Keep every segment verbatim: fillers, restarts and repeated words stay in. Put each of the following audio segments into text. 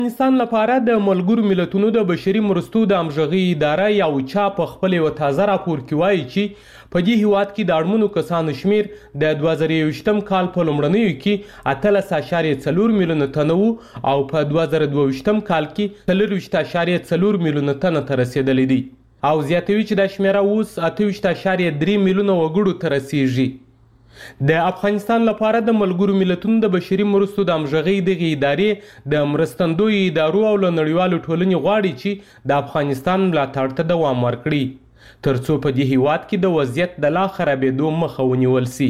افغانستان لپاره د ملګرو ملتونو د بشري مرستو د همغږۍ اداره یو چا په خپل یو تازه راپور کې وایي چې په دې هیواد کې د اړمنو کسانو شمیر د دوه زره یوویشتم کال په لومړنیو کې اتلس اعشاریه څلور میلیونه تنه وو او په دوه زره دوهویشتم کال کې څلرویشت اعشاریه څلور میلیونه تنه ته رسیدلی دی او زیاتوي چې دا شمیره اوس اته ویشت اعشاریه درې میلیونه وګړو ته رسیږي. د افغانستان لپاره د ملګرو ملتونو د بشري مرستو د همغږۍ دغې ادارې د مرستندویو ادارو او له نړیوالو ټولنې غواړي چې د افغانستان ملاتړ ته دوام ورکړي تر څو په دې هیواد کې د وضعیت د لا خرابېدو مخه ونیول سي.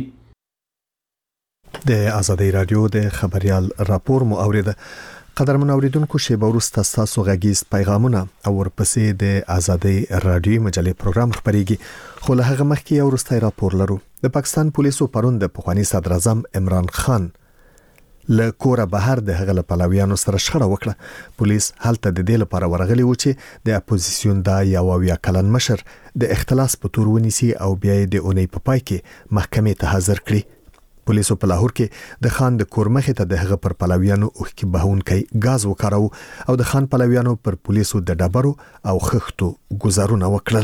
د ازادي رادیو د خبريال راپور مو اوریده. قدرمن اوریدونکو شیبه وروسته تاسو غږیز پیغامونه او ورپسې د ازادي رادیو مجلې پروګرام خبريږي خو له هغه مخکې یو وروستی راپور لرو. د پاکستان پولیسو پرون د پخوانی صدر اعظم عمران خان له کوره بهر د هغه پلاویانو سره شخړه وکړه. پولیس هلته د دې لپاره ورغلي و چې د اپوزیسیون د یو اویا کلن مشر د اختلاس په تور ونیسي او بیا د اونۍ په پای کې محکمې ته حاضر کړي. پولیسو په لاهور کې د خان د کور مخې ته د هغه پر پلاویانو اوښکې بهونکی غاز وکاراو او د خان پلاویانو پر پولیسو د ډبرو او خښتو گزارونه وکړل.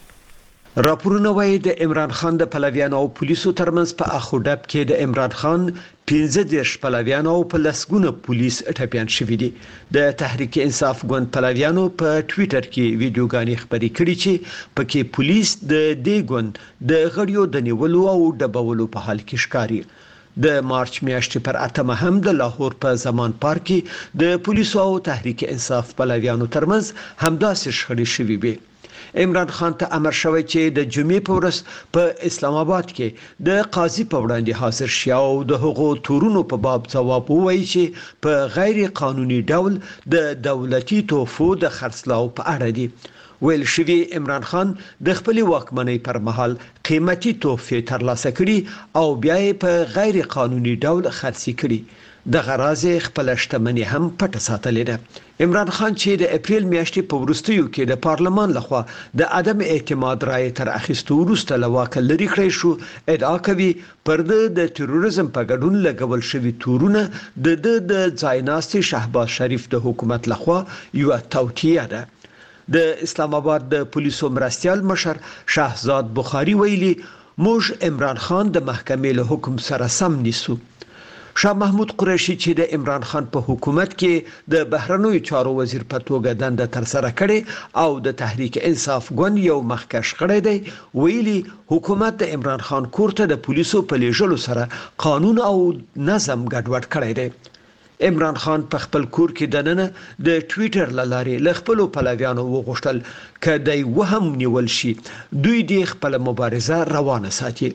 راپورونه وايي د عمران خان د پلاویانو او پولیسو ترمنځ په اخو ډب کې د عمران خان پنځه دیرش پلاویانو او په لسګونه پولیس ټپيان شوي دي. د تحریک انصاف ګوند پلاویانو په ټوئیټر کې ویډیوګانې خبرې کړې چې پکې پولیس د دې ګوند د غړیو د نیولو او ډبولو په حال کې ښکاري. د مارچ میاشتې پر اتمه هم د لاهور په زمان پارک کې د پولیسو او تحریک انصاف پلاویانو ترمنځ همداسې شخړې شوې وي. عمران خان ته امر شوی چې د جمعې په ورځ په اسلام آباد کې د قاضي په وړاندې حاضر شي او د هغو تورونو په باب ځواب ووایي چې په غیر قانوني ډول د دولتي توفو د خرڅلاو په اړه دي. ویل شوی عمران خان د خپل واکمنۍ پر مهال قیمتي توفې ترلاسه کړي او بیا یې په غیر قانوني ډول خرڅ کړي. د غراض خپل شتمنۍ هم پټه ساتلې ده. عمران خان چې د اپریل میاشتې په وروستیو کې د پارلمان لخوا د عدم اعتماد رائے تر اخیستو وروسته له واکه لرې کړی شو، ادعا کوي پر د تروریزم په ګډون لګول شوی تورونه د د ځایناستي شهباز شریف د حکومت لخوا یو توطیه ده. د اسلام آباد د پولیسو مرستیال مشر شهزاد بخاری ویلي موږ عمران خان د محکمې له حکم سره سم نیسو. شاه محمود قریشي چې د عمران خان په حکومت کې د بهرنیو چارو وزیر په توګه دنده تر سره کړې او د تحریک انصاف ګوند یو مخکښ کړی دی، ویلي حکومت د عمران خان کور ته د پولیسو په لیږلو سره قانون او نظم ګډوډ کړی دی. عمران خان په خپل کور کې دننه د ټوئیټر لارې له خپل پلاویانو وغوښتل کدی وهم نیول شي دوی د خپل مبارزه روانه ساتي.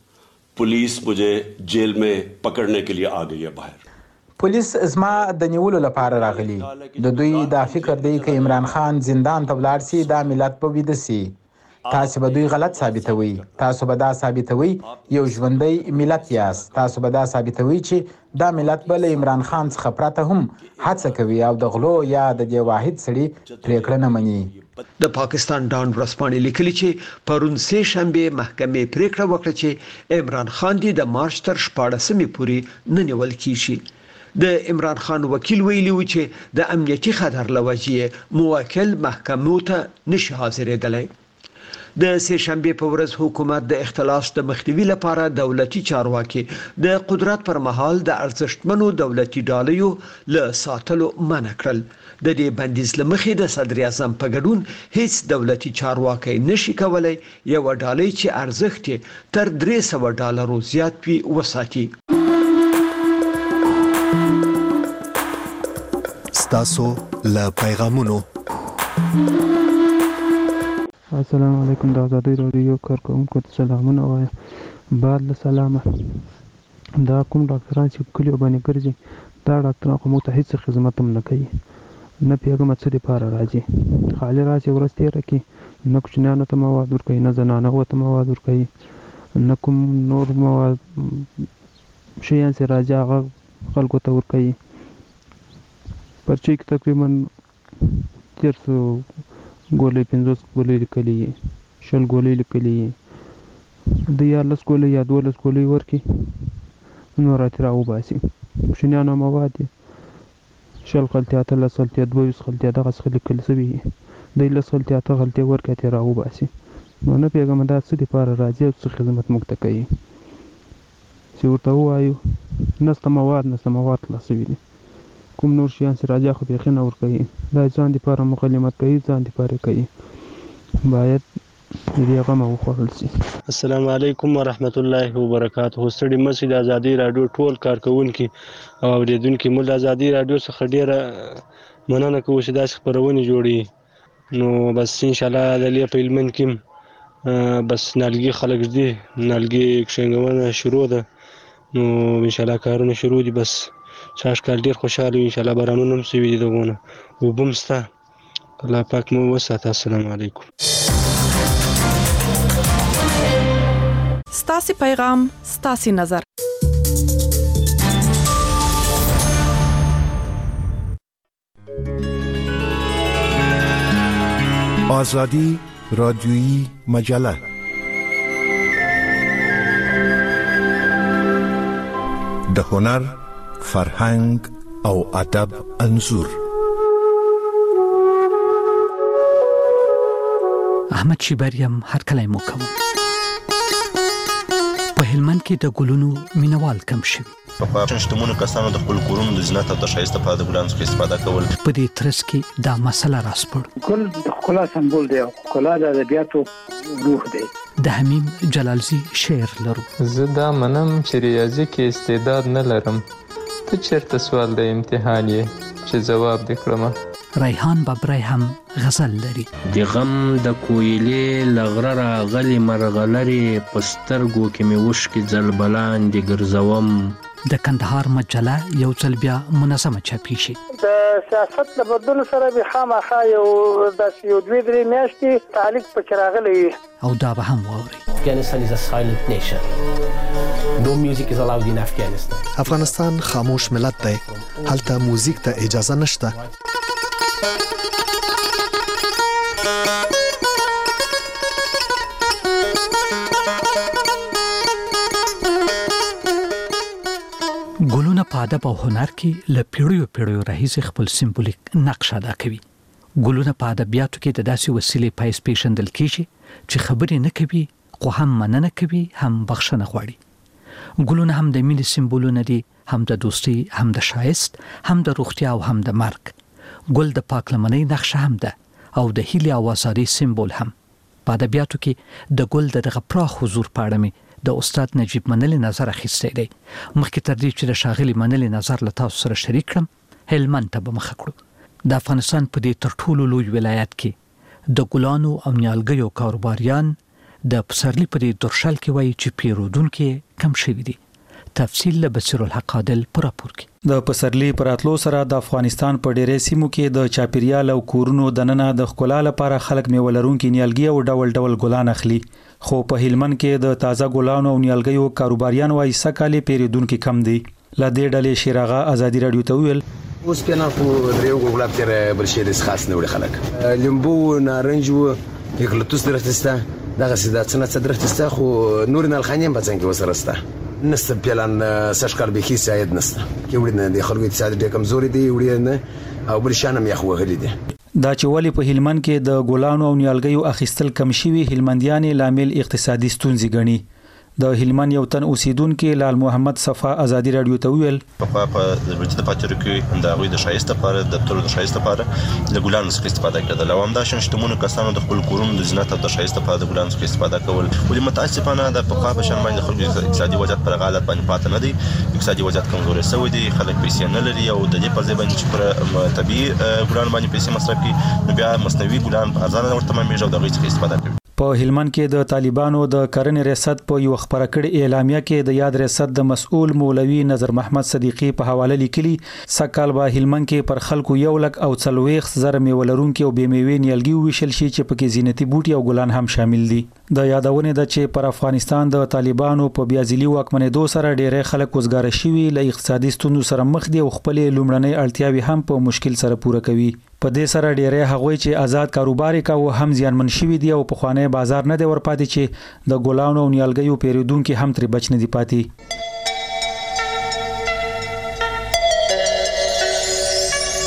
पुलिस मुझे जेल में पकड़ने के लिए आ गई है बाहर. Police زما د نیولو لپاره راغلی. د دوی دا فکر دی چې عمران خان زندان ته ولاړ شي دا ملت په ویده سي. تاسو به دوی غلط ثابتوي. تاسو به دا ثابتوي یو ژوندۍ ملت یاست. تاسو به دا ثابتوي چې دا ملت بل عمران خان څخه پرته هم هڅه کوي او د غلو یا د دې واحد سړي پریکړه نه مني. د پاکستان ډان ورسپانې لیکلي چې پرون سه شنبه محکمې پریکړه وکړه چې عمران خان دی د مارچ تر شپاړسمې پورې نه نیول کیږي. د عمران خان وکیل ویلي و چې د امنیتي خطر لوجې موکل محکمو ته نشي حاضرېدلی. د سه شنبه په ورځ حکومت د اختلاس د مخنیوي لپاره دولتي چارواکي د قدرت پر مهال د ارزښتمنو دولتي ډالیو له ساتلو منع کړل. د دې بندیز لمخې د صدر اعظم په ګډون هیڅ دولتي چارواکي نشي کولای یو ډالۍ چې ارزښت تر درې سوه ډالرو زیات وي وساتي. ستاسو له پیغامونو. السلام علیکم. د ازادي رادیو کارکونکو ته سلامونه وایم. بعد له سلامه دا کوم ډاکټران چې کلیو باندې ګرځي دا ډاکټران خو موږ ته هیڅ خدمت هم نه کوي، نه پیغام څه لپاره راځي. خالي راځي ورځ تیره کې نه کوچنیانو ته مواد ورکوي، نه زنانو ته مواد ورکوي، نه کوم نور مواد شیان چې راځي هغه خلکو ته ورکوي. پرچې کې تقریبا تیر سو ګولې پنځوس ګولې لیکلي وي، شل ګولې لیکلي وي، د یارلس ګولې یا دولس ګولې ورکړي نو راته راوباسي. کوچنیانو مواد شل غلطي اته لس غلطي دوه ویس غلطي دغه څه لیکل شوي دی لس غلطي اته غلطي ورکړي راو باسي نو نه پیغام دا څه لپاره راځي او څه خدمت موږ ته کوي چې ورته وایو نسته مواد نسته مواد خلاصوي دي کوم نور شیان چې راځي خو بېخي نه ورکوي دا ځان دپاره مکلمت کوي ځان دپاره کوي باید د دې غمه وخوړل شي. السلام علیکم ورحمت الله وبرکاته. ستړي مشي د ازادي رادیو ټول کارکونکي او اوریدونکي مو د ازادي رادیو څخه ډیره مننه کوو چې داسې خپرونې جوړي. نو بس ان شاء الله د لې په علمن کې بس نالګي خلک دي نالګي څنګه شروع ده نو ان شاء الله کارونه شروع دي. بس چاش کال ډیر خوشاله ان شاء الله بارانونه هم سوي دي دغونه وبمستا الله پاک مو وساته. السلام علیکم. ستاسي پیغام ستاسي نظر. آزادی رادیویی مجله د هنر، فرهنګ او ادب انځور. احمد شیبریم هر کله مو کوم په هلمند کې د ګلونو مینوال کم شي. په شتمنو کسانو د خپل کورونو د زینت او د ښایست په د ګلانو څخه استفاده کول په دې ترڅ کې دا مسله راسپړ. ګل د ښکلا سمبول دی او ښکلا د ادبیاتو روح دی. د حمیم جلالزی شعر لرو. زه دا منم چې ریاضي کې استعداد نه لرم، ته چیرته سوال د امتحان یې چې جواب دې کړم. ریحان ببرای هم غزل لري. د غم د کویلې لغره راغلي مرغلرې پسترګو کې مې وشکې ځلبلان دي ګرځوم. د کندهار مجله یو ځل بیا منظمه چاپی شي. د سیاست له بدلون سره به خامخا یو د یو دوه درې میاشتې تعلق پکې راغلی او دا به هم واوري. Afghanistan is a silent nation. No music is allowed in Afghanistan. افغانستان خاموش ملت دی. هلته موزیک ته اجازه نشته. ګلونه په ادب او هنر کې له پیړیو پیړیو راهیسې خپل سمبولیک نقش ادا کوي. ګلونه په ادبیاتو کې د داسې وسیلې پایس پیژندل کیږي چې خبرې نه کوي خو هم مننه کوي هم بخښنه غواړي. ګلونه هم د مینې سمبولونه دي، هم د دوستۍ، هم د ښایست، هم د روغتیا او هم د مرګ. ګل د پاکلمنۍ نقشه هم ده او د هیلې او ازادۍ سمبول هم. په ادبیاتو کې د ګل د دغه پراخ حضور په اړه مې د استاد نجیب منلی نظر اخیستی دی. مخکې تر دې چې د ښاغلي منلی نظر له تاسو سره شریک کړم، هلمند ته به مخه کړو. د افغانستان په دې تر ټولو لوی ولایت کې د ګلانو او نیالګیو کاروباریان د پسرلي په دې درشل کې وایي چې پیرودونکي کم شوي دي. تفصیل له بصیر الحق عادل پر راپور کې. د پسرلي پراتلو سره د افغانستان په ډېرې سیمو کې د چاپیریال او کورونو دننه د ښکلا لپاره خلک میوه لرونکي نیالګي او ډول ډول ګلان اخلي. خو په هلمند کې د تازه ګلانو او نیالګیو کاروباریان وایي سکهاله پیرودونکي کم دي. ل دې ډلې شیراغه ازادي رادیو ته ویل اوس په نه خو دریو ګلاب تر بل شي د خاص نه وړي خلک لیمبو نارنج و یکلتوس درسته دغه سیده څنګه درسته خو نور نه الخانیم بڅنګ وسرسته نست پلان سشکار به هیڅ عید نست کې وړي نه د خلکو اقتصاد ډېر کمزوري دی وړي نه او بل شانم یخ وغلی دي. دا چې ولی په هلمند کې د ګلانو او نیالګیو اخیستل کم شوي هلمندیان لامل اقتصادي ستونزې ګڼي. د هلمند یو تن اوسیدونکو لال محمد صفا ازادي رادیو ته ویل په په د ورته پاتره کې د غوي د شایسته لپاره د تر د شایسته لپاره د ګلانو څخه استفاده کړل او هم دا شتمنو کسانو د خپل کورونو د زینت او د شایسته لپاره د ګلانو څخه استفاده کول ولې متاسفانه د په خوا په شان باندې خلک اقتصادي وضعیت پر غالب باندې پاتې نه دي. اقتصادي وضعیت کمزوري شوی دی، خلک پیسې نه لري او د دې په ځای باندې پر طبي ګلان باندې پیسې مصرف کوي نو بیا مصنوعي ګلان په ارزانه ورته مېږي او د غوي څخه استفاده کوي. په هلمند کې د طالبانو د کرنې ریاست په یو خبره کړې اعلامیه کې د یاد ریاست د مسؤل مولوي نظر محمد صدیقي په حواله لیکلي سکهال به هلمند کې پر خلکو یو لک او څلويخ زره میوه لرونکي او بې میوې نیالګي ویشل شي چې پکې زینتي بوټي او ګلان هم شامل دي. د یادونه ده چې پر افغانستان د طالبانو په بیازلي واکمنېدو سره ډېری خلک وزګار شوي له اقتصادي ستونزو سره مخ دي او خپل لومړنۍ اړتیاوې هم په مشکل سره پوره کوي. په دې سره ډېری هغوی چې آزاد کاروبار کوي هم زیانمن شوي دي او په خوانې بازار نه دی ورپاتې چې د ګلانو او نیالګیو پیرودونکو هم تر بچ نه دي پاتې.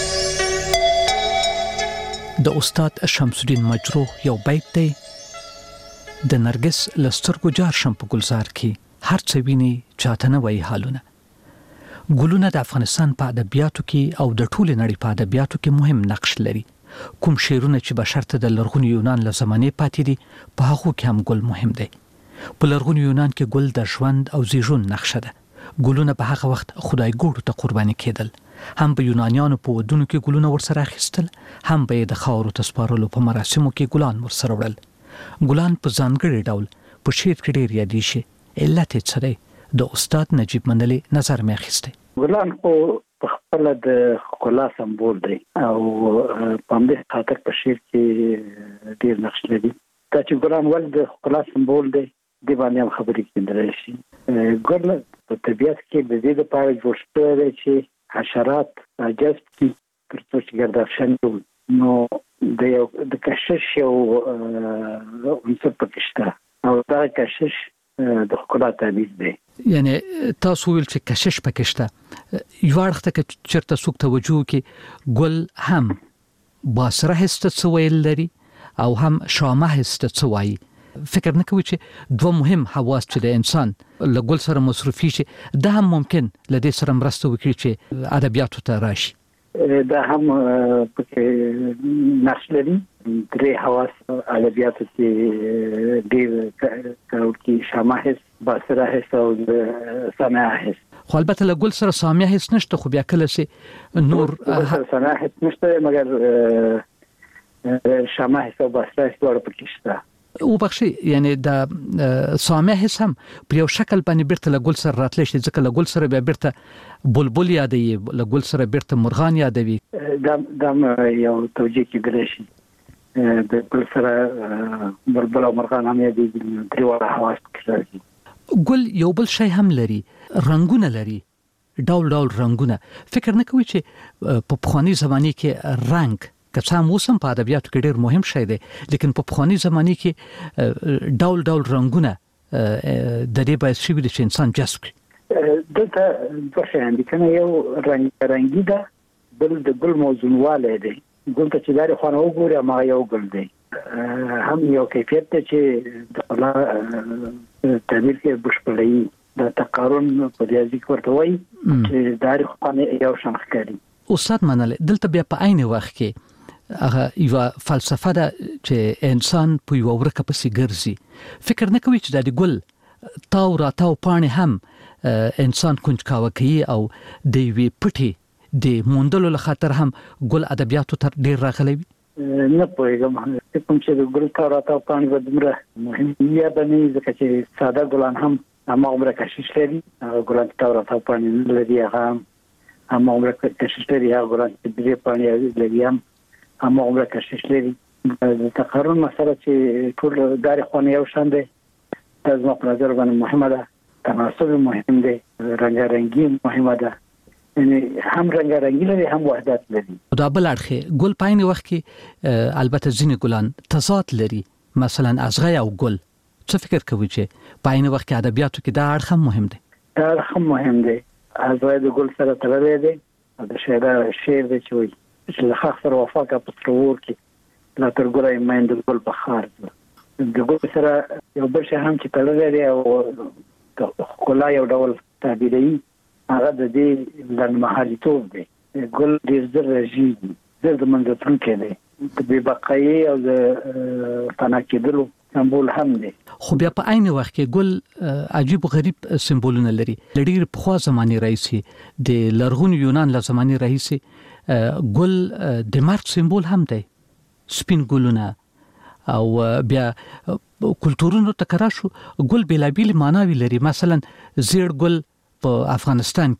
د استاد شمس الدین مجروح یو بیت دی: د نرګس لسترګو جار شم په ګلزار کې، هر څه ویني چاته نه وایي حالونه. ګلونه د افغانستان په ادبیاتو کې او د ټولې نړۍ په ادبیاتو کې مهم نقش لري. کوم شعرونه چې بشر ته د لرغوني یونان له زمانې پاتې دي، په هغو کې هم ګل مهم دی. په لرغوني یونان کې ګل د ژوند او زیږون نقشه ده. ګلونه په هغه وخت خدای ګوړو ته قرباني کېدل. هم به یونانیانو په ودونو کې ګلونه ورسره اخیستل، هم به د خاورو ته سپارلو په مراسمو کې ګلان ورسره وړل. ګلان په ځانګړي ډول په شعر کې ډېر یادې شي. علت یې څه دی؟ د استاد نجیب منلي نظر مې اخیستی. ګلان خو په خپل د ښکلا سمبول دی او په همدې خاطر په شعر کې ډېر نقش لري. دا چې ګلان ولې د ښکلا سمبول دی، دې باندې هم خبرې کېدلی شي. ګل په طبیعت کې د دې لپاره جوړ شوی دی چې حشرات جذب کړي تر څو چې ګردافشن وي. نو د یو د کشش یو عنصر پکې شته او دا کشش د ښکلا تعبیر دی. یعنی تاسو ویل چې کشش پکې شته. یو اړخ ته چېرته څوک توجه وکړي، ګل هم باسره هسته څه ویل لري او هم شامه هسته څه وایي. فکر نه کوي چې دوه مهم حواس چې د انسان له ګل سره مصروفي شي، دا هم ممکن له دې سره مرسته وکړي چې ادبیاتو ته راشي. دا هم پکې نقش لري. درې حواس ادبیاتو کې ډېر کارول کېږي: شامه حس، باسره حس او سامع حس. خو البته له ګل سره سامع حس نشته، خو بیا کله چې نور سامع حس نشته، مګر شامه حس او باسره حس دواړه پکې شته. او بخشي یعنی د سامع حس هم په یو شکل باندې بیرته له ګل سره راتلی شي، ځکه له ګل سره بیا بیرته بلبل یادوي، له ګل سره بیرته مرغان یادوي. دا دا یو توجیه کېدلی شي. د ګل سره بلبل او مرغان هم یادېږي. درې واړه حواس پکې راځي. ګل یو بل شی هم لري، رنګونه لري، ډول ډول رنګونه. فکر نه کوي چې په پخواني زمانه کې رنګ که څه هم اوس هم په ادبیاتو کې ډېر مهم شی دی، لیکن په پخواني زمانه کې ډول ډول رنګونه د دې باعث شوي دي چې انسان جذب کړي. دلته دوه شیان دي، کنه یو رنګ رنګي ده، بل د ګل موزونوالی دی. ګل ته چې لارې خوا نه وګوري هماغه یو ګل دی. هم یو کیفیت دی چې د ښکلا تعبیر کې بشپړوي. د تقارن په ریاضي کې ورته وایي چې د هرې خوا نه یو شان ښکاري. استاد منلی، دلته بیا په عین وخت کې هغه یو فلسفه ده چې انسان په یو ورکه پسې ګرځي. فکر نه کوي چې د ګل تاو را تاو پاڼې هم انسان کنجکاوه کوي او د یوې پټې د موندلو له خاطر هم ګل ادبیاتو ته ډېر راغلی وي؟ نه پوهېږم. کوم چې د ګل تاو را تاو پاڼې به دومره مهم یا به نه وي، ځکه چې ساده ګلان هم هماغومره کشش لري. هغه ګلان چې تاو را تاو پاڼې نه لري هغه هم هماغومره کشش لري. هغه ګلان چې درې پاڼې لري هم هماغومره کشش لري. د تقارن مسله چې ټول دارې خوا نه یو شان دی، دا زما په نظر باندې مهمه ده. تناسب مهم دی، رنګارنګي مهمه ده. یعنی هم رنګارنګي لري هم وحدت لري. دا بل اړخ ګل په عین وخت کې البته ځینې ګلان تضاد لري، مثلا ازغی او ګل. څه فکر کوي چې په عین وخت کې ادبیاتو کې دا اړخ هم مهم دی؟ دا اړخ هم مهم دی. ازغی د ګل سره تړلی دی. د شاعر شعر دی چې وایي چې له خاص سره وفا کا په سرور کې لا تر ګره ایمان د ګل بخار. د ګل سره یو بل شی هم چې تړلی دی او ښکلا یو ډول تعبیروي، هغه د دې لنډمهالیتوب دی. ګل ډېر زر رژېږي، زر د منځه تلونکی دی، د بې بقایي او د فنا کېدلو سمبول هم دی. خو بیا په عین وخت کې ګل عجیب غریب سمبولونه لري. له ډېر پخوا زمانې راهیسې د لرغوني یونان له زمانې راهیسې ګل د مرګ سمبول هم دی. سپین ګلونه او بیا کلتورونو ته که راشو، ګل بېلابېلې معناوې لري. مثلا زیړ ګل په افغانستان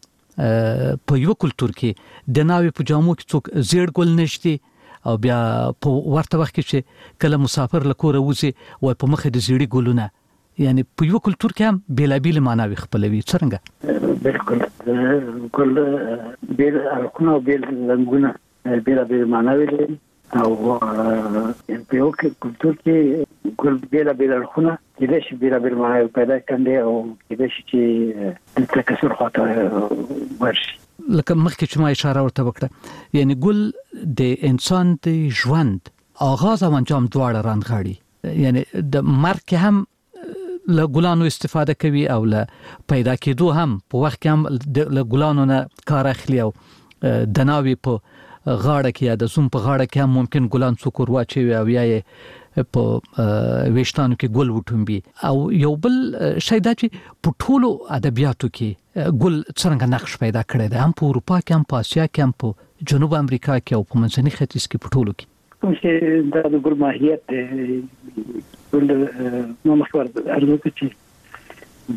کې په یو کلتور کې د ناوې په جامو کې څوک زیړ ګل نشتی، او بیا په ورته وخت کې چې کله مسافر له کوره وځي وای په مخ د زیړي ګلونه. یعنی په یو کلتور کې هم بېلابېلې معناوې خپلوي. څرنګه؟ بالکل. ګل بیل اړخونه او بیل رنګونه بېلابېلې معناوې لري او په یو کلتور کې ګل بېلابېل اړخونه کېدای شي بېلابېل معناوې پیدا کړي او کېدای شي چې د تکثر خواته ورشي. لکه مخکې چې ما اشاره ورته وکړه یعنی ګل د انسان د ژوند آغاز او انجام دواړه رانغاړي یعنی د مرګ هم له ګلانو استفاده کوي او له پیدا کېدو هم په وخت کې هم له ګلانو نه کار اخلي او د ناوې په غاړه کې یا د زوم په غاړه کې هم ممکن ګلان څوک ورواچوي او یا یې په ویشتانو کې ګل وټومبي او یو بل شی دا چې په ټولو ادبیاتو کې ګل څرنګه نقش پیدا کړی دی هم په اروپا کې هم په اسیا کې هم په جنوب امریکا کې او په منځني ختیځ کې په ټولو کې کوم چې دا د ګل ماهیت دی ګل نو مخور ارزو چې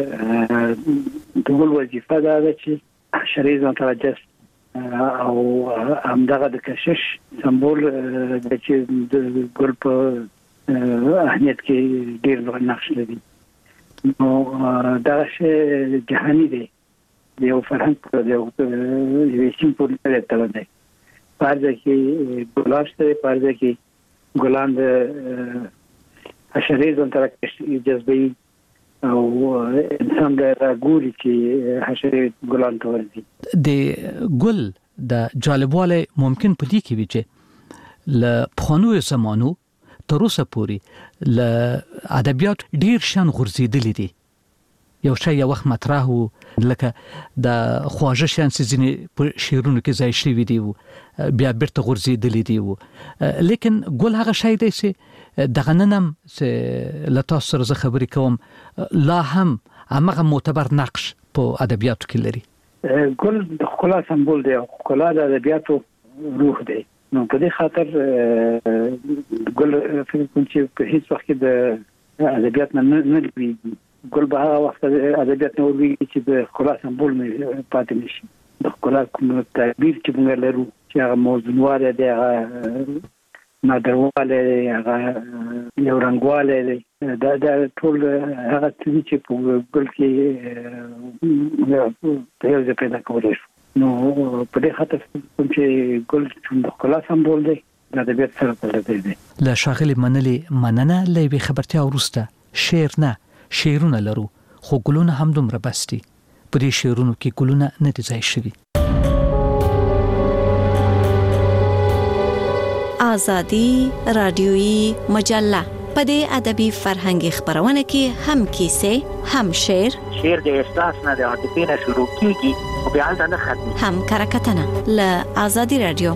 د د ګل وظیفه دا ده چې شریز متوجه او همدغه د کشش سمبول د چې د ګل په اهمیت کې ډېر لوی نقش لري نو دا شی جهاني دی یو فرهنګ دی یو یو سیمبول دی ته پارځه کې ګلاب سره پارځه کې ګلان د حشرې ځان تر جذبي او انسان د راګوري چې حشرې ګلان ته ورځي د ګل د جالبواله ممکن پدې کې وي چې ل پخوانو زمانو تر اوسه پورې ل ادبیات ډیر شان غورځېدلې دي یو شی یو وخت مطرح و لکه د خواجه شان سيزنې په شعرونو کې ځای شوی دی بیا بیرته غورځېدلې دی لیکن ګل هغه شی دی چې دغه ننم چې لتا سره زه خبرې کوم لا هم هغه معتبر نقش په ادبیاتو کې لري ګل د خلا سمبول دی او خلا د ادبیاتو روح دی نو په دې خاطر ګل فکر کوم چې په هیڅ وخت کې د ادبیات نه نه دی ګل به هغه وخت ادبیات نو وی چې د خلا سمبول نه پاتې نشي د خلا کوم تعبیر چې موږ لرو چې هغه موضوعواله دی هغه نادرواله دی هغه یو رنگواله دا دا ټول هغه چې په ګل کې په یو ځای پیدا کولای شو نو په دې خاطر کوم چې ګل د خلا سمبول دی د ادبیات سره تړلی دی له شاغلي منلې مننه لوي خبرتیا ورسته شعر نه شعرونه لرو خو ګلونه هم دومره بستي په دې شعرونو کې ګلونه نه دي ځای شوي آزادي رادیويي مجله په دې ادبي فرهنګي خبرونه کې هم کیسه هم شعر شعر د احساس نه د عاطفې نه شروع کیږي او بیا ځنه ختمي هم کرکټنه له آزادي رادیو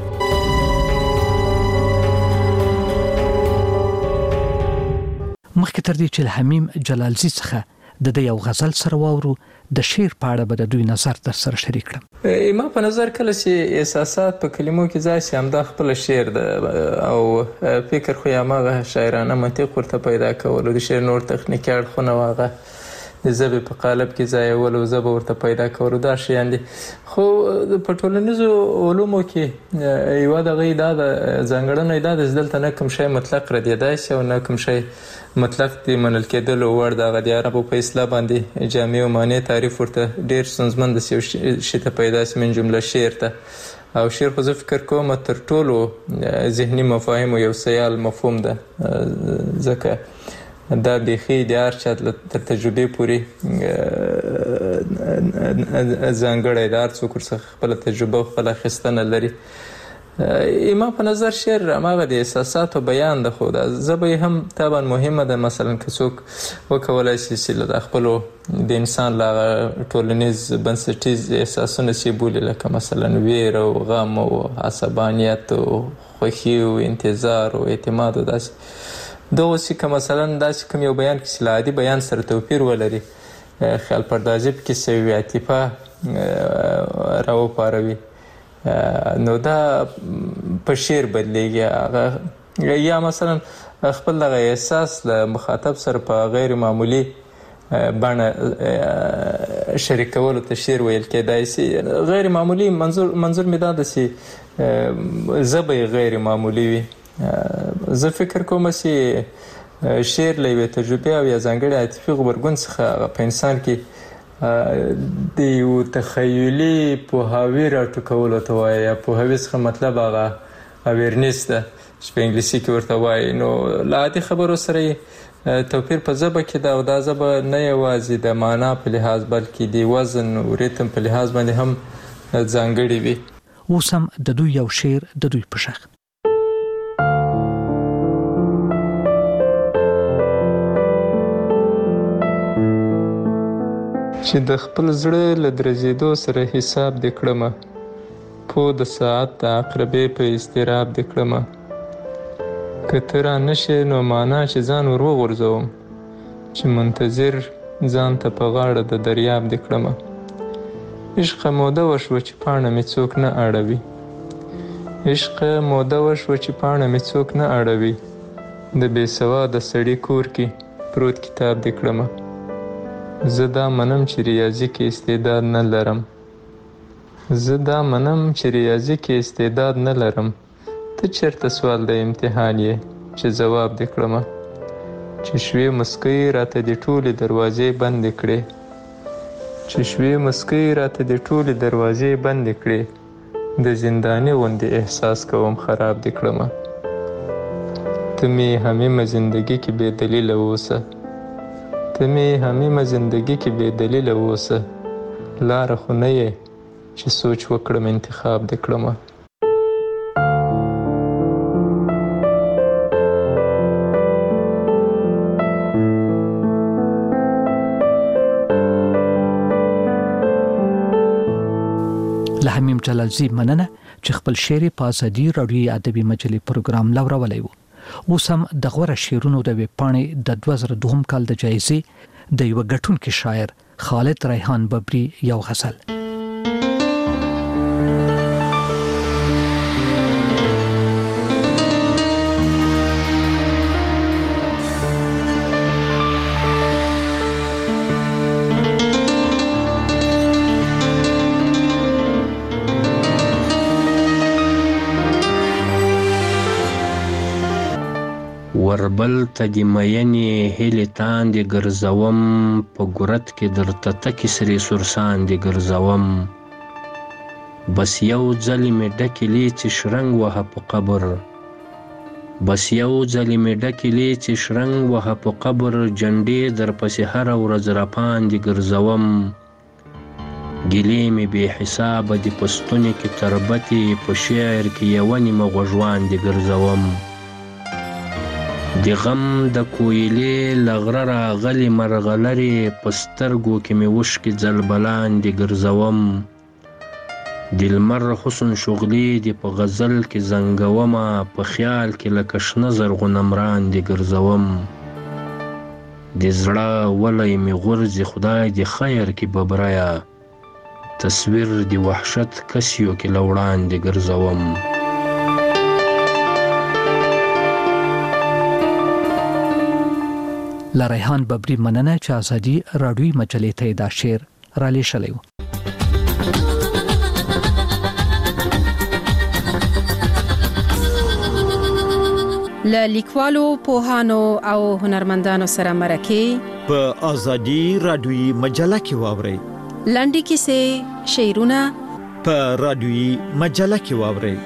مخکې تر دې چې حمیم جلالزی څخه د یو غزل سره واورو د شعر په اړه به د دوی نظر در سره شریک کړم ما په نظر کله چې احساسات په کلمو کې ځای شي همدا خپل شعر ده او فکر خو یې ماغه شاعرانه منطق ورته پیدا کول د شعر نور تخنیکي اړخونه واغه د زبې په قالب کې ځای ول او زبې ورته پیدا کول دا شیان دي خو په ټولنیزو علومو کې یو د غي دا د ځنګړنې دا د دلته نه کوم شی مطلق ردیدای شي او نه کوم شی مطلق دی منل کېدل او ور د غدي عربو په اصطلاح باندې جامع او معنی تعریف ورته ډیر سنځمند شي ته پیدا سي من جمله شعر ته او شعر خو زه فکر کوم تر ټولو ذهني مفاهیم یو سیال مفهوم ده ځکه دا بيخي د ارشد تر تجربه پوری ځانګړی دار څوک څخه خپل تجربه خپل خستنه لري ایما په نظر شعر هغه د احساساتو بیان ده خو دا زبې هم طبعا مهمه ده مثلا که څوک وکولای شي چې د خپل د انسان لا ټولنیز بنسټیز احساسونه سی بولی لکه مثلا ویر او غم او عصبانیت او خوښي او انتظار او اعتماد او داس دغه چې کوم مثلا داسې کوم یو بیان کې سلادي بیان سره توپیر ولري خیال پردازي کې سوي عاطفه راو پاروي نو دا په شعر بدلیږي هغه یا مثلا خپل دغه احساس له مخاطب سره په غیر معمولی باندې شریکولو ته شعر ویل کېدای شي غیر معمولی منظور منظور می دا د سي زبې غیر معمولی وي زه فکر کوم چې شعر له تجربه او یا ځانګړي عاطفي غبرګون څخه په انسان کې د یو تخیلي پوهاوی راټوکولو ته وایي یا پوهاوی څخه مطلب هغه اویرنس ده چې په انګلیسي کې ورته وایي نو له عادي خبرو سره توپیر په ژبه کې ده او دا ژبه نه یوازې د معنا په لحاظ بلکې د وزن او ریتم په لحاظ باندې هم ځانګړي وي. اوس هم د دوی یو شعر د دوی په شخ. چې د خپل زړه له درزېدو سره حساب دې کړمه، پو د ساعت د عقربې په اضطراب دې کړمه. که ته را نشې نو معنا چې ځان ور وغورځوم، چې منتظر ځان ته په غاړه د دریاب دې کړمه. عشقه موده وشوه چې پاڼه مې څوک نه اړوي، عشقه موده وشوه چې پاڼه مې څوک نه اړوي. د بې سواده سړي کور کې پروت کتاب دې کړمه. زه دا منم چې ریاضي کې استعداد نه لرم، زه دا منم چې ریاضي کې استعداد نه لرم. ته چېرته سوال د امتحان یې چې ځواب دې کړمه. چې شوې مسکۍ راته دې ټولې دروازې بندې کړې، چې شوې مسکۍ راته دې ټولې دروازې بندې کړې. د زنداني غوندې احساس کوم خراب دې کړمه. ته مې همېمه زندګي کې بې دلیله اوسه، ته مې همېمه زندګي کې بې دلیله اوسه. لاره خو نه یې چې سوچ وکړم انتخاب دې کړمه. له حمیم جلالزی مننه چې خپل شعر په ازادي رادیو ادبي مجلې پروګرام لورولی و. اوس هم د غوره شعرونو د ویبپاڼې د دوه زره دوه کال د جایزې د یو ګټونکي شاعر خالد ریحان ببري یو غزل. وربل ته د مینې هیلې تاندې ګرځوم، په ګورت کې درته تکې سرې سرساندې ګرځوم. بس یو ځلې مې ډکې لیڅې شرنګ وهه په قبر، بس یو ځلې مې ډکې لیڅې شرنګ وهه په قبر. جنډې درپسې هره ورځ راپاندې ګرځوم. ګیلې مې بې حسابه د پستونې کې تربتې، په شعر کې یوه نیمه غوږواندې ګرځوم. د غم د کویلې لغره راغلې مرغلرې، په سترګو کې مې وشکې ځلبلاندې ګرځوم. د لمر حسن شغلې دې په غزل کې زنګومه، په خیال کې لکه شنه زرغونه مراندې ګرځوم. د زړه ولی مې غورځي خدای دې خیر کې ببریا، تصویر د وحشت کسیو کې له وړاندې ګرځوم. له ریحان ببري مننه چې ازادي رادیوي مجلې ته دا شعر را لیږلی و. له لیکوالو، پوهانو او هنرمندانو سره مرکې په ازادي رادیوي مجله کې واورئ. لنډې کیسې، شعرونه په رادیوي مجله کې واورئ.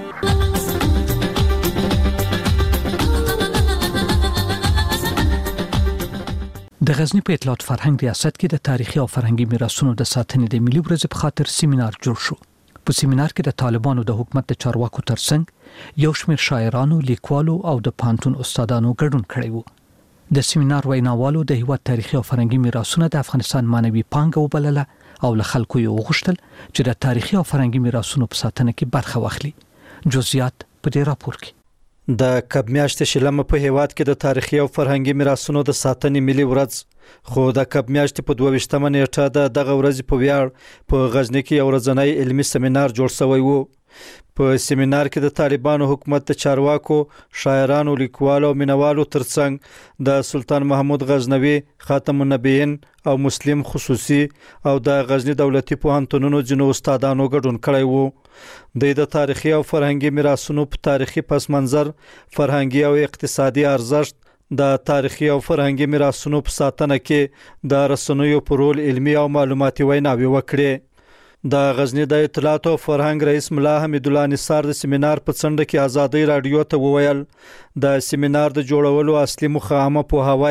د غزنی په اطلاعات فرهنګ ریاست کې د تاریخي او فرهنګي میراثونو د ساتنې د ملي ورځې په خاطر سیمینار جوړ شو. په سیمینار کې د طالبانو د حکومت د چارواکو ترڅنګ یو شمېر شاعرانو، لیکوالو او د پوهنتون استادانو ګډون کړی و. د سیمینار ویناوالو د هیواد تاریخي او فرهنګي میراثونه د افغانستان معنوي پانګه وبلله او له خلکو یې وغوښتل چې د تاریخي او فرهنګي میراثونو په ساتنه کې برخه واخلي. جزئیات په دې راپور کې. د کب میاشتې شلمه په هیواد کې د تاریخي او فرهنګي میراثونو د ساتنې ملي ورځ، خو د کب میاشتې په دوه ویشتمه نیټه د دغه ورځې په ویاړ په غزنی کې یو ورځنی علمي سیمینار جوړ شوی و. په سیمینار کې د طالبانو حکومت د چارواکو، شاعرانو، لیکوالو او مینوالو ترڅنګ د سلطان محمود غزنوي، خاتم النبیین او مسلم خصوصي او د غزنی دولتي پوهنتونونو ځینو استادانو ګډون کړی و. د تاریخي او فرهنګي میراثونو په تاریخي پس منظر، فرهنګي او اقتصادي ارزښت، د تاریخي او فرهنګي میراثونو په ساتنه کې د رسنیو په رول علمي او معلوماتي ویناوي وکړي. د غزنی د اطلاعات او فرهنګ رئیس ملا حمید الله نثار د سیمینار په څنډه کې ازادي رادیو ته وویل د سیمینار د جوړولو اصلي موخه عامه پوهاوی،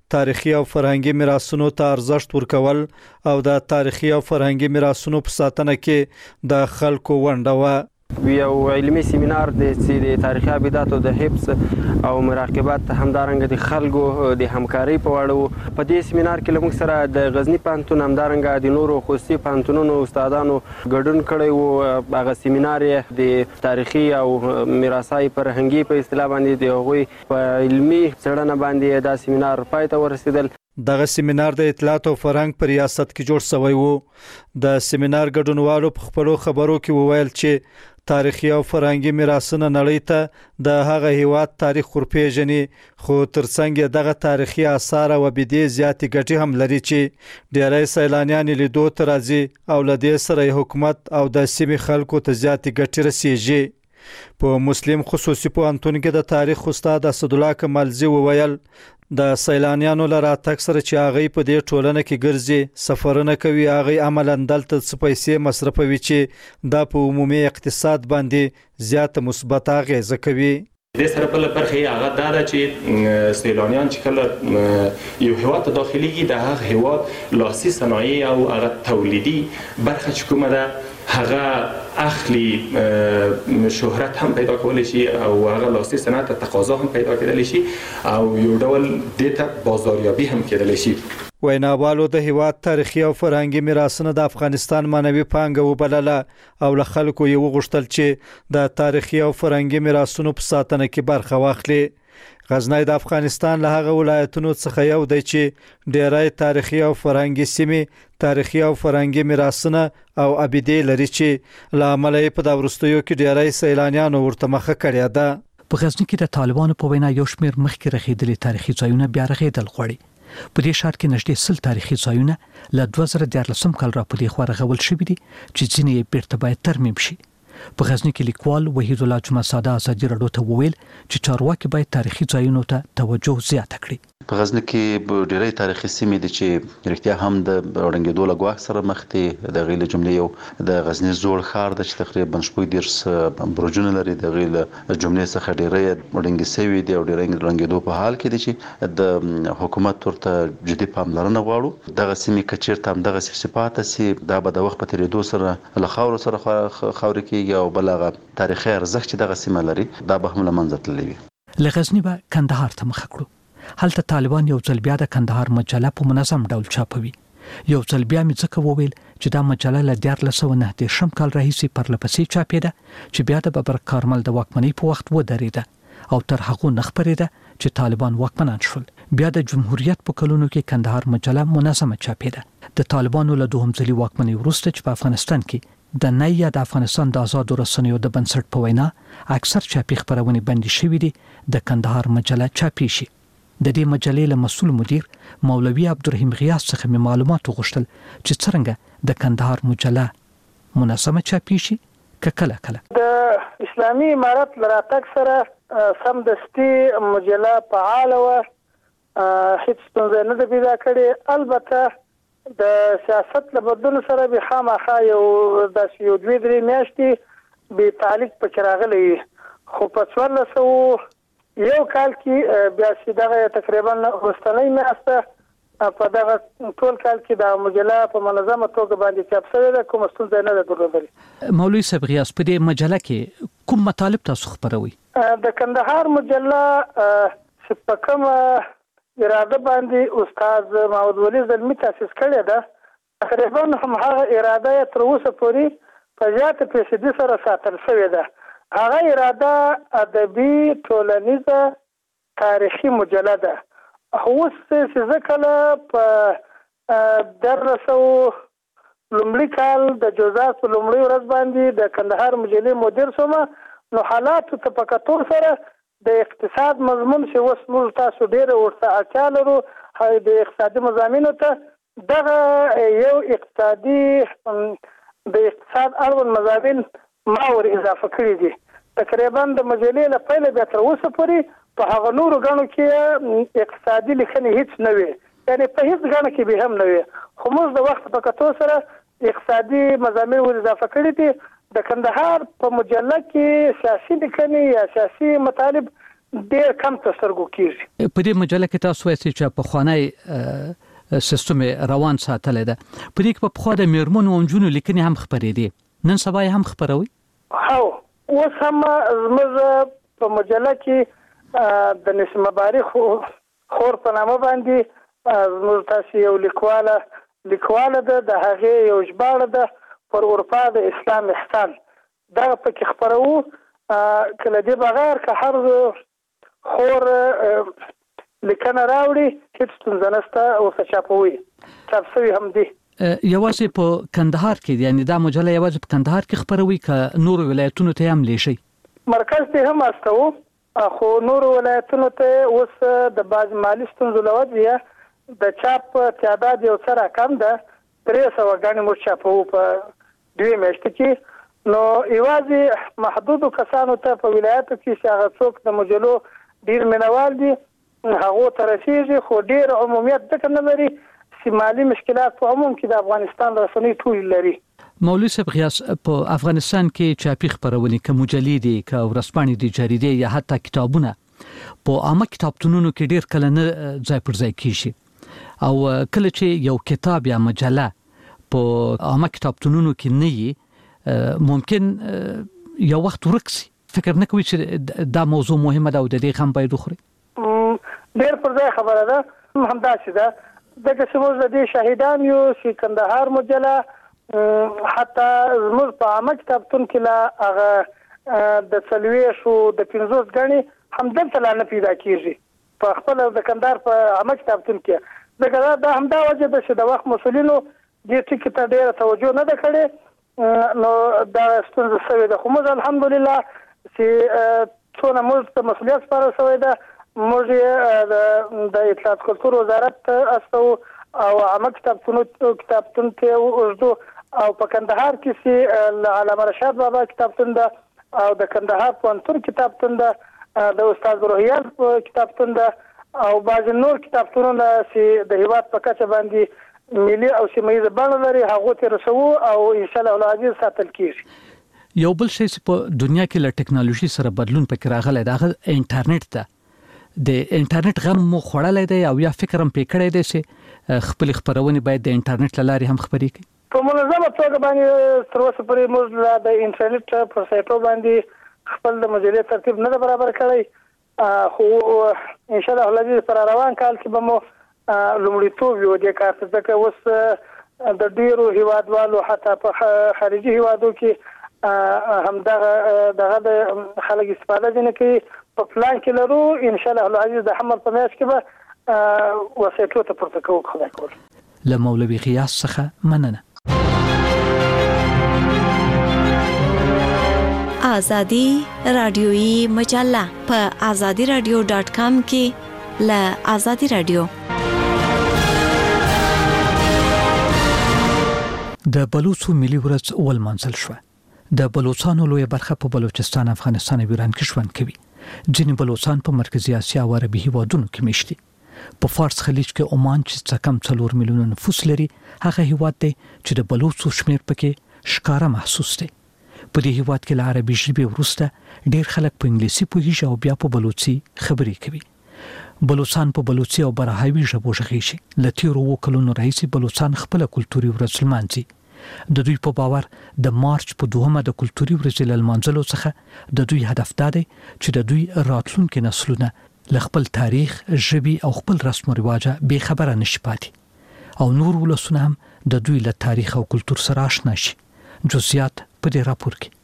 تاریخي او فرهنګي میراثونو ته ارزښت ورکول او د تاریخي او فرهنګي میراثونو په ساتنه کې د خلکو ونډه و. یو علمي سیمینار د تاریخي ابیاتو د حفظ او مراقبت همدارنګه د خلکو د همکاري په وړو په دې سیمینار کې لمغ سره د غزنی پانتون همدارنګه د نورو خصوصي پانتونونو استادانو ګډون کړی وو. هغه سیمینار د تاریخي او میراثي فرهنګي په اصطلاح باندې د هغوی په علمي څېړنه باندې دا سیمینار پای ته ورسېدل. دغه سیمینار د اطلاعات او فرهنګ په ریاست کې جوړ شوی وو. د سیمینار ګډونوالو په خپلو خبرو کې وویل چې تاریخي او فرهنګي میراثونه نړۍ ته د هغه هیواد تاریخ ورپېژني، خو ترڅنګ دغه تاریخي آثار او ابیدې زیاتې ګټې هم لري چې ډېری سیلانیان لیدو ته راځي او له دې سره حکومت او د سیمې خلکو ته زیاتې ګټې رسیږي. په مسلم خصوصي پوهنتون کې د تاریخ استاد اسدالله کمالزی وویل د سیلانیانو له راتګ سره چې هغوی په دې ټولنه کې ګرځي، سفرونه کوي، هغوی عملاً دلته څه پیسې مصرفوي چې دا په عمومي اقتصاد باندې زیاته مثبت اغیزه کوي. د سره بل برخه هغه دا ده چې سیلانیان چې کله یو هیواد ته داخليږي د هغه هیواد لاسي صنایع او هغه تولیدي برخه چې کومه ده هغه اخلي شهرت هم پیدا کولی شي او هغه لاسي صنعت تقاضا هم پیدا کېدلی شي او یو ډول دته بازاریابي هم کېدلی شي. ویناوالو د هیواد تاریخي او فرهنګي میراثونه د افغانستان معنوي پانګه وبلله او له خلکو یې وغوښتل چې د تاریخي او فرهنګي میراثونو په ساتنه کې برخه واخلي. غزنی د افغانستان له هغه ولایتونو څخه یو دی چې ډېری تاریخي او فرهنګي سیمې، تاریخي او فرهنګي میراثونه او ابیدې لري چې له امله یې په دا وروستیو کې ډېری سیلانیانو ورته مخه کړې ده. په غزنی کې د طالبانو په وینا یو شمېر مخکې رغېدلي تاریخي ځایونه بیا رغېدل غواړي. په دې ښار کې نږدې سل تاریخي ځایونه له دوه زره دیارلسم کال راپورې خوا رغول شوي دي چې ځینې یې بیرته باید ترمیم شي. په غزنی کې لیکوال وحید الله جمعه ساده ازادي راډیو ته وویل چې چارواکي باید تاریخي ځایونو ته توجه زیاته کړي. په غزنی کې ډېری تاریخي سیمې دي چې رښتیا هم د ړنګېدو له ګواښ سره مخ دي. د هغې له جملې یو د غزني زوړ ښار ده چې تقریبا شپږ دېرش برجونه لري. د هغې له جملې څخه ډېری ړنګې سوي دي او ډېری ړنګېدو په حال کې دي چې د حکومت ورته جدي پاملرنه غواړو. دغه سیمې که چېرته همدغسې پاتې سي دا به د وخت په تېرېدو سره له خاورو سره خاورې کېږي او بل هغه تاریخي ارزښت چې دغه سیمه لري دا به هم له منځه تللی وي. له غزني به کندهار ته مخه کړو. هلته طالبان یو ځل بیا د کندهار مجله په منظم ډول چاپوي. یو ځل بیا مې ځکه وویل چې دا مجله له دیارلس سوه نهه دېرشم کال راهیسې پرلپسې چاپېده چې بیا د ببر کارمل د واکمنۍ په وخت ودرېده او تر هغو نه خپرېده چې طالبان واکمنان شول. بیا د جمهوریت په کلونو کې کندهار مجله منظمه چاپېده. د طالبانو له دوهم ځلي واکمنۍ وروسته چې په افغانستان کې د نه یا د افغانستان د آزادو رسنیو د بنسټ په وینا اکثر چاپي خپرونې بندي شوي دي، د کندهار مجله چاپي شي. د دې مجلې له مسؤل مدیر مولوي عبدالرحیم غیاث څخه مې معلومات وغوښتل چې څرنګه د کندهار مجله منظمه چاپي شي که کله کله. د اسلامي امارت له راتګ سره سمدستي مجله فعاله وه، هېڅ ستونزه نه ده پیدا کړې. البته د سیاست له بدلون سره به خامخا یو داسې یو دوې درې میاشتې بې تعلیق پکې راغلی وي، خو په څوارلس سوه یو کال کې بیا چې دغه تقریبا وروستنۍ میاشته په دغه ټول کال کې د مجله په منظمه توګه باندې چاپ شوې ده، کومه ستونزه نه ده درلودلې. مولوي صاحب غیاث، په دې مجله کې کوم مطالب تاسو خپروئ؟ د کندهار مجله چې په کومه اراده باندې استاد محمد ولی زلمي تاسیس کړې ده، تقریبا همهغه اراده یې تر اوسه پورې په زیاته فیصدي سره ساتل شوې ده. هغه اراده ادبي ټولنیزه تاریخي مجله ده. اوس چې زه کله په دیارلس سوه لومړي کال د جوزات په لومړۍ ورځ باندې د کندهار مجلې مدیر شوم، نو حالاتو ته په کتو سره د اقتصاد مضمون چې اوس موږ تاسو ډېره ورته اړتیا لرو، د اقتصادي مضامینو ته دغه یو اقتصادي د اقتصاد اړوند مضامین ما ور اضافه کړي دي. تقریبا د مجلې له پیله بیا تر اوسه پورې په هغه نورو ګڼو کې اقتصادي لیکنې هیڅ نه وي، یعنې په هیڅ ګڼه کې به هم نه وي، خو موږ د وخت په کتو سره اقتصادي مضامین ور اضافه کړي دي. د کندهار په مجله کې سیاسي لیکنې یا سیاسي مطالب ډېر کم ترسترګو کیږي. په دې مجله کې تاسو وایي چې په خوانی سیستم روان ساتل ده. په دې کې په خو د میرمنو او جنونو لیکنې هم خبرې دي. نن سبا هم خبروي؟ هاو اوس هم زموږ په مجله کې د نسمه باری خور په نامه باندې زموږ تاسو یو لیکواله لیکواله ده د هغه یو ژباړه ده پر اروپا د اسلام احسان دا په کې خبرو کله دې بغیر که هر خور لیکنه راوړي هیڅ ستونزه نشته او څه چاپوي چاپ شوی هم دي. یوازې په کندهار کې یعنی دا مجله یوازې په کندهار کې خبروي که نور ولایتونو ته هم لېشي؟ مرکز ته هم استو خو نور ولایتونو ته اوس د باز مالی ستونزو له وجې د چاپ تعداد یو څه راکم ده درې سوه ګڼې موږ چاپوو په دوی میاشتې کې نو یوازې محدودو کسانو ته په ولایتو کې چې هغه څوک د مجلو ډېر مینوال دي هغو ته رسېږي خو ډېر عمومیت ځکه نه لري مالي مشکلات په عموم کې د افغانستان رسنۍ ټول لري. مولوي صاحب غیاس په افغانستان کې چاپی خبرونه ک مجلې دي ک ورسپانې دي جریدې یا حتی کتابونه په عامه کتابتونونو کې ډیر کله نه ځای پر ځای کیږي او کله چې یو کتاب یا مجله په عامه کتابتونونو کې نه وي ممکن یو وخت ورکسي. فکر نه کوي چې دا موضوع مهمه ده او د دې هم باید وخوري؟ ډیر پر ځای خبره ده همدا چې ده دغه څه د دې شاهدان یو چې کندهار مجله حتی زموږ په عامه کتابتون کې لا هغه د څلوېښتو د پنځوس ګڼې همدلته لا نه پیدا کېږي په خپل د کندهار په عامه کتابتون کې ځکه دا همدا وجه ده چې د وخت مسؤلینو دې ټکي ته ډېره توجه نه ده کړې نو دا ستونزه شوې ده. خو موږ الحمدلله چې څونه موږ ته مسؤلیت سپارل شوی ده موږ د اطلاعات کلتور وزارت استو او عامه کتابتون کتابتون ته ورځو او په کندهار کې چې علامه رشاد بابا کتابتون ده او د کندهار پوهنتون کتابتون ده د استاد روحیال کتابتون ده او بعض نور کتابتونونه چې د هیواد په کچه باندې ملي او سیمه بڼه لري هغه ته رسو او ان شاء الله العزیز ساتل کیږي. یو بل شی چې په دنیا کې له ټکنالوژي سره بدلون پکې راغلی دا انټرنیټ ده. د انټرنیټ غم مو خوړلې دی او یا فکر هم پکړې دی چې خپل خبرونه باید د انټرنیټ لاري هم خبرې کړي؟ په منظمه توګه باندې تر اوسه پورې موږ د انټرنیټ پر سایټو باندې خپل د مجلې ترتیب نه برابر کړی خو ان شاء الله العزیز پر روان کال کې به مو لومړیتوب یو د کار څه ځکه اوس د ډیرو هیوادوالو حتی په خارجي هیوادو کې همدغه دغه د خلک استفاده نه کوي په پلان کې لرو ان شاء الله العزیز د حمل په میاشت کې به وسایلو ته پورته کوو خدای کول. له مولوي غیاث څخه مننه. آزادی رادیویی مجله په آزادی رادیو ډاٹ کام کې له آزادی رادیو. د بلوڅو ملي ورځ ولمانځل شو. د بلوچستان لوی برخه په بلوچستان افغانستان او ایران کې ژوند کوي. ځینې بلوچستان په مرکزی اسیا او عربي هیوادونو کې میشتي. په فارس خلیج کې عمان چې څه کم څلور میلیونه نفوس لري هغه هیواد دی چې د بلوڅو شمیر پکې ښکارا محسوس دی. په دې هیواد کې له عربي ژبې وروسته ډېر خلک په انګلیسي پوهیږي او بیا په بلوچي خبرې کوي. بلوچستان په بلوچي او براهوي ژبو غږیږي. له تیرو اوو کلونو راهیسې بلوچستان خپل کلتوري ورځ لمانځي. د دوی په باور د مارچ په دوهمه د کلتوري ورځې له لمانځلو څخه د دوی هدف دا دی چې د دوی راتلونکي نسلونه له خپل تاریخ، ژبې او خپل رسم او رواجه بې خبره نشي پاتې او نور ولسونه هم د دوی له تاریخ او کلتور سره آشنا شي. جزئیات په دې راپور کې.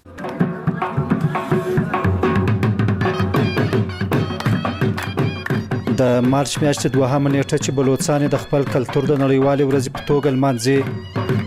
د مارچ میاشتې دوهمه نیټه چې بلوچستان د خپل کلتور د نړیوالې ورځې په توګه لمانځي.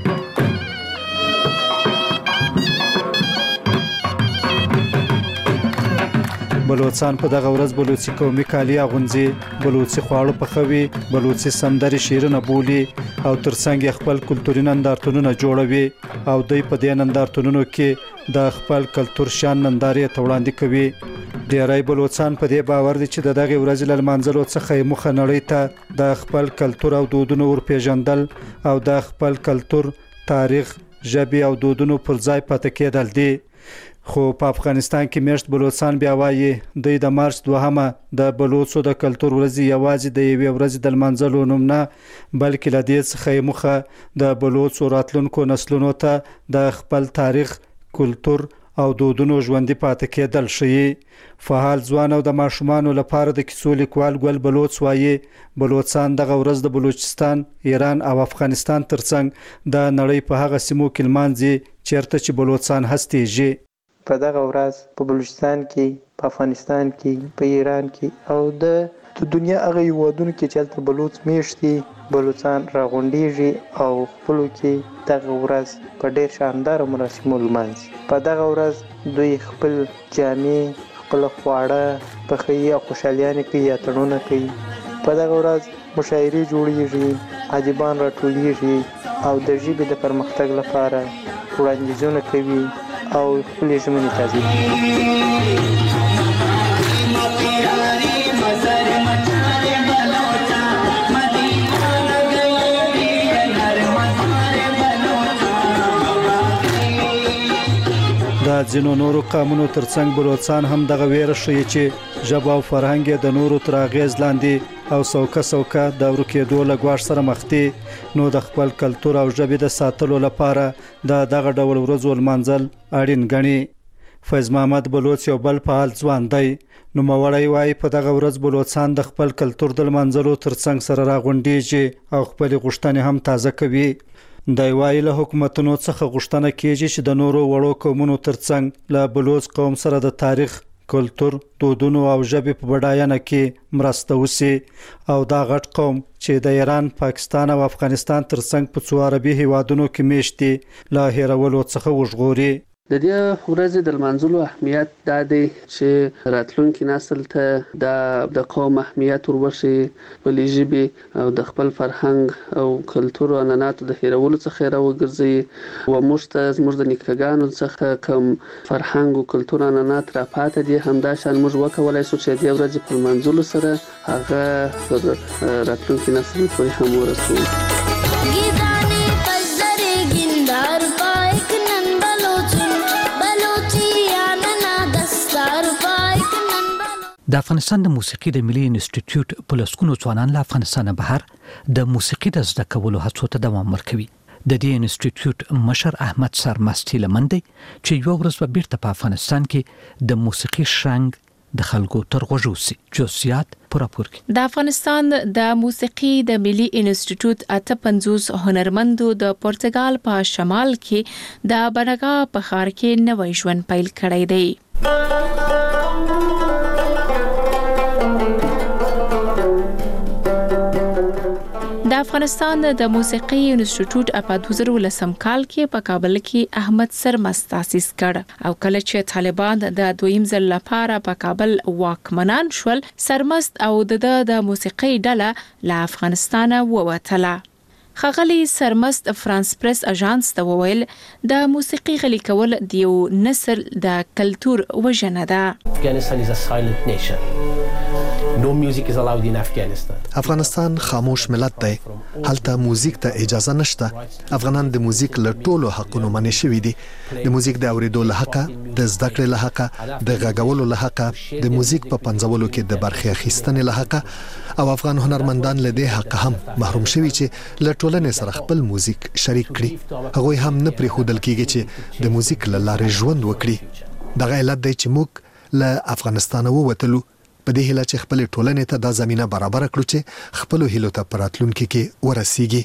بلوچستان په دغه ورځ بلوچي قومي کالي اغوندي، بلوچي خواړه پخوي، بلوچي سندري شیرونه بولي او ترڅنګ خپل کلتوري نندارتونونه جوړوي او دوی په دې نندارتونونو کې د خپل کلتور شان نندارې ته وړاندې کوي. ډیری بلوچستان په دې باور دي چې د دغه ورځې له لمانځلو څخه مخه نړۍ ته د خپل کلتور او دودونو ورپېژندل او د خپل کلتور، تاریخ، ژبې او دودونو پر ځای پاتې کېدل دي. خو په افغانستان کې میشت بلوچستان بیا وایي دوی د مارچ دوهمه د بلوچو د کلتور ورځ یوازې د یوې ورځې د لمانځلو نوم نه بلکې له دې څخه مخه د بلوچو راتلونکو نسلونو ته د خپل تاریخ، کلتور او دودونو ژوندۍ پاتې کېدل ښیي. فعال ځوان او د ماشومانو لپاره د کیسو لیکوال ګل بلوچ وایي بلوچستان دغه ورځ د بلوچستان، ایران او افغانستان ترڅنګ د نړۍ په هغه سیمو کې لمانځي چیرته چې بلوچستان هستېږي. په دغه ورځ په بلوچستان کې، په افغانستان کې، په ایران کې او د دنیا هغه هیوادونو کې چې هلته بلوچ میشت دي بلوچستان راغونډېږي او خپلو کې دغه ورځ په ډېر شانداره مراسمو لمانځي. په دغه ورځ دوی خپل جامې، خپل خواړه پخوي او خوشحالیانې کوي یا تړونه کوي. په دغه ورځ مشاعرې جوړېږي، ادیبان راټولېږي او د ژبې د پرمختګ لپاره وړاندیزونه کوي او خپلې ژمنې تازه کوي. د ځینو نورو قومونو ترڅنګ بلوچستان هم دغه ویره ښیي چې ژبه او فرهنګ یې د نورو تر اغېز لاندې او څوکه څوکه د ورکېدو له ګواښ سره مخ دي، نو د خپل کلتور او ژبې د ساتلو لپاره د دغه ډول ورځو لمانځل اړین ګڼي. فیض محمد بلوچ یو بل فعال ځوان دی. نوموړی وایي په دغه ورځ بلوچستان د خپل کلتور د لمانځلو ترڅنګ سره راغونډېږي او خپلې غوښتنې هم تازه کوي. دی وایي له حکومتونو څخه غوښتنه کیږي چې د نورو وړو قومونو ترڅنګ له بلوچ قوم سره د تاریخ، کلتور، دودونو او ژبې په بډاینه کې مرسته وشي او دا غټ قوم چې د ایران، پاکستان او افغانستان ترڅنګ په څو عربي هیوادونو کې میشت دي له هیرولو څخه وژغوري. د دې ورځې د لمانځلو اهمیت دا دی چې راتلونکي نسل ته د د قوم اهمیت وربښي، خپلې ژبې او د خپل فرهنګ او کلتور او عنعناتو د هیرولو څخه راوګرځي او موږ ته زموږ د نیکهګانو څخه کوم فرهنګ او کلتور عنعنات راپاتې دي همداشان موږ وکولای شو چې د دې ورځې په لمانځلو سره هغه پر راتلونکي نسل پورې هم ورسوو. د افغانستان د موسیقي د ملي انسټیټیوټ په لسګونو ځوانان له افغانستان بهر د موسیقي د زده کولو هڅو ته دوام ورکوي. د دې انسټیټیوټ مشر احمد سرمست هیلمند دی چې یو ورځ به بیرته په افغانستان کې د موسیقي شرنګ د خلکو تر غوږ وسی. جوسیات پر راپور کې د افغانستان د موسیقي د ملي انسټیټیوټ اته پنځوس هنرمندو د پرتګال په شمال کې د بنګا په ښار کې نوې ژوند پیل کړی دی. د افغانستان د موسیقي انسټیټیوټ په دوه زره ولسم کال کې په کابل کې احمد سرمست تاسیس کړ او کله چې طالبان د دویم ځل لپاره په کابل واکمنان شول، سرمست او د د موسیقي ډله له افغانستان ووتله. خغلی سرمست فرانس پریس اژانس ته وویل د موسیقي غلي کول د یو نسل د کلتور وژنه ده. Afghanistan is a silent nation. No music is allowed in Afghanistan. افغانستان خاموش ملت دی. هلته موزیک ته اجازه نشته. افغانان د موزیک له ټولو حقونو منع شوي دي. د موزیک د اوریدو له حقه، د زده کړې له حقه، د غږولو له حقه، د موزیک په پنځولو کې د برخې اخیستنې له حقه او افغان هنرمندان له دې حق هم محروم شوي چې له ټولنې سره خپل موزیک شریک کړي. هغوی هم نه پرېښودل کیږي چې د موزیک له لارې ژوند وکړي. دغه علت دی چې موږ له افغانستان ووتلو په دې هیله چې خپل ټولنې ته دا زمينه برابر کړو چې خپل هیلو ته پراتلونکو کې ورسیږي.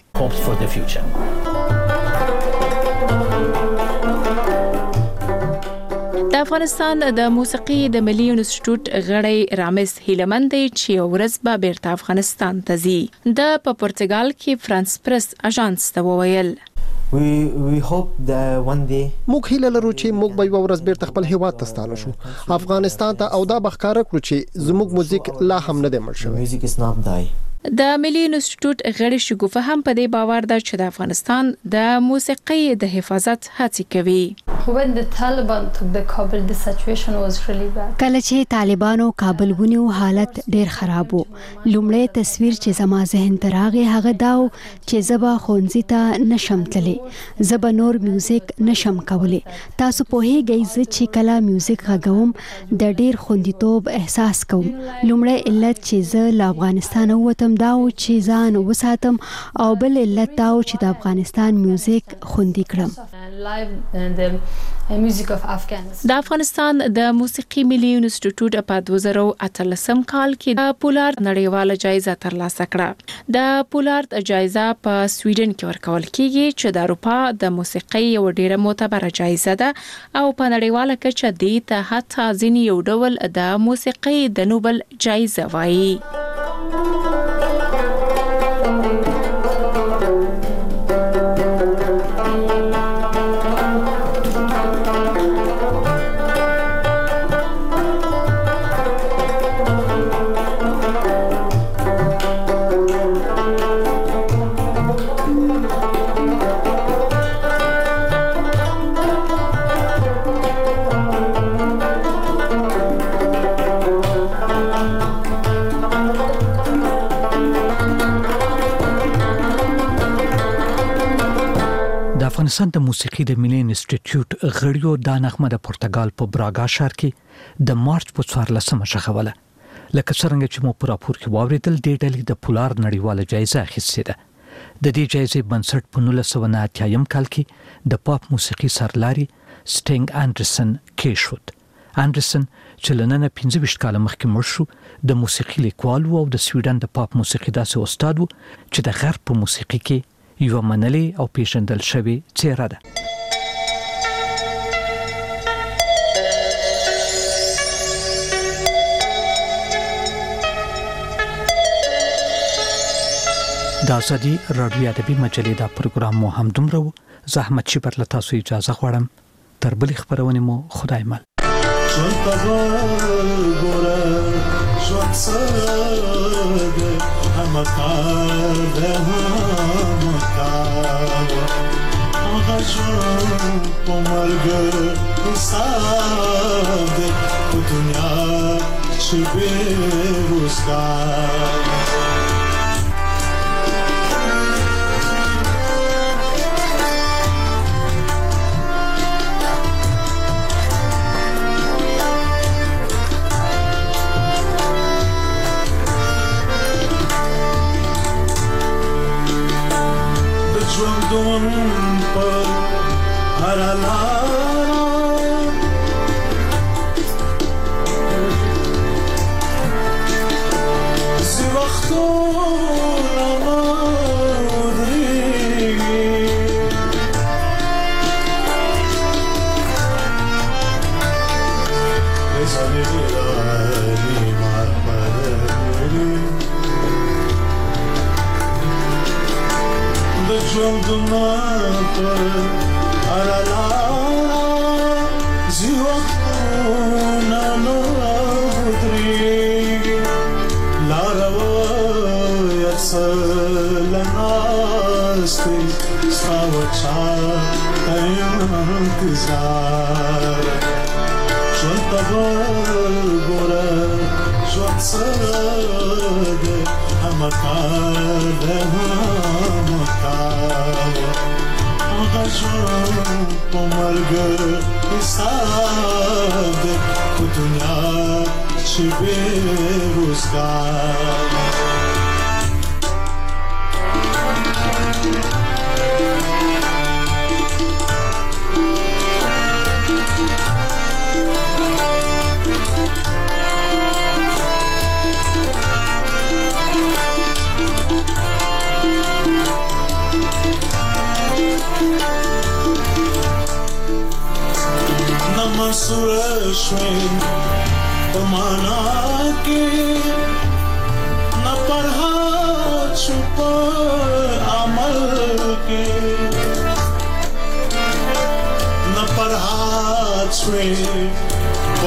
د افغانستان د موسیقي د ملي انسټیټیوټ غړی رامز هیلمند چې ورځ به بیرته افغانستان ته ځي. د په پرتګال کې فرانس پریس اژانس ته وویل We we hope that one day موږ هیله لرو چې موږ به یو ورځ بیرته خپل هیواد ته ستانه شو، افغانستان ته، او دا بخکاره کړو چې زموږ موزیک لا هم نه دی مړ شوی. Music is not die. د ملي انسټیټیوټ غړي شګوفه هم په دې باور ده چې د افغانستان د موسیقي د حفاظت هڅې کوي. When the Taliban took the Kabul, the situation was really bad. کله چې طالبانو کابل ونیو حالت ډیر خراب وو. لومړی تصویر چې زما ذهن ته راغی هغه داو چې زبا خونځي ته نشم تللی، زبا نور میوزیک نشم کولی. تاسو په هیګی ز چې کله میوزیک غږوم د ډیر خوندیتوب احساس کوم. لومړی علت چې زه له افغانستان ووتم داو چې ځان وساتم او بل علت داو چې د افغانستان میوزیک خوندي کړم. د افغانستان د موسیقي ملي انسټیټیوټ په دوه زره اتلسم کال کې د پولارد نړیواله جایزه ترلاسه کړه. د پولارد جایزه په سویډن کې ورکول کیږي چې د اروپا د موسیقي یو ډیره معتبره جایزه ده او په نړیواله کچه د ته حتی ځینې یو ډول د موسیقي د نوبل جایزه وایي. افغانستان د موسیقي د ملي انسټیټیوټ غړیو د نغمه د پرتګال په براګا ښار کې د مارچ په څوارلسمه شخوله. لکه څنګه چې مو په راپور کې واوریدل د ډلې د پولارد نړیواله جایزه اخیستې ده. د دې جایزې بنسټ په نولس سوه نه اتیا کال کې د پاپ موسیقي سرلاري سټینګ انډرسن کېښود. انډرسن چې لننه پنځه ویشت کاله مخکې مړ شو د موسیقي لیکوال او د سویډن د پاپ موسیقي داسې استاد و چې د غرب په موسیقي کې یو منلي او پیژندل شوی څیره ده. د ازادي رادیو ادبي مجلې دا پروګرام مو هم دومره و. زه احمد شیبر له تاسو اجازه غواړم. تر بلې خبرونې مو خدای مل.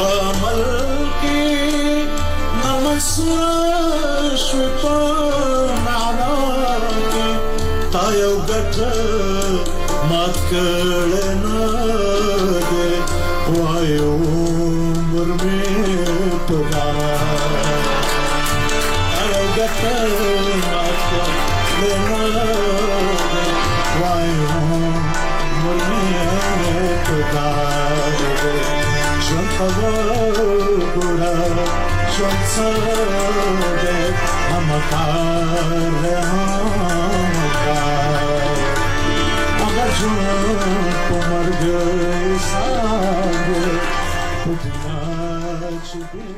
Namaste, Shripa. مات کړنا دې وایو عمر مې پدا ارګته مات کړنا دې وایو عمر مې پدا ژوند خبر ګورا ژوند سره هم کار هم کار اگر ژوند په مرګ ساده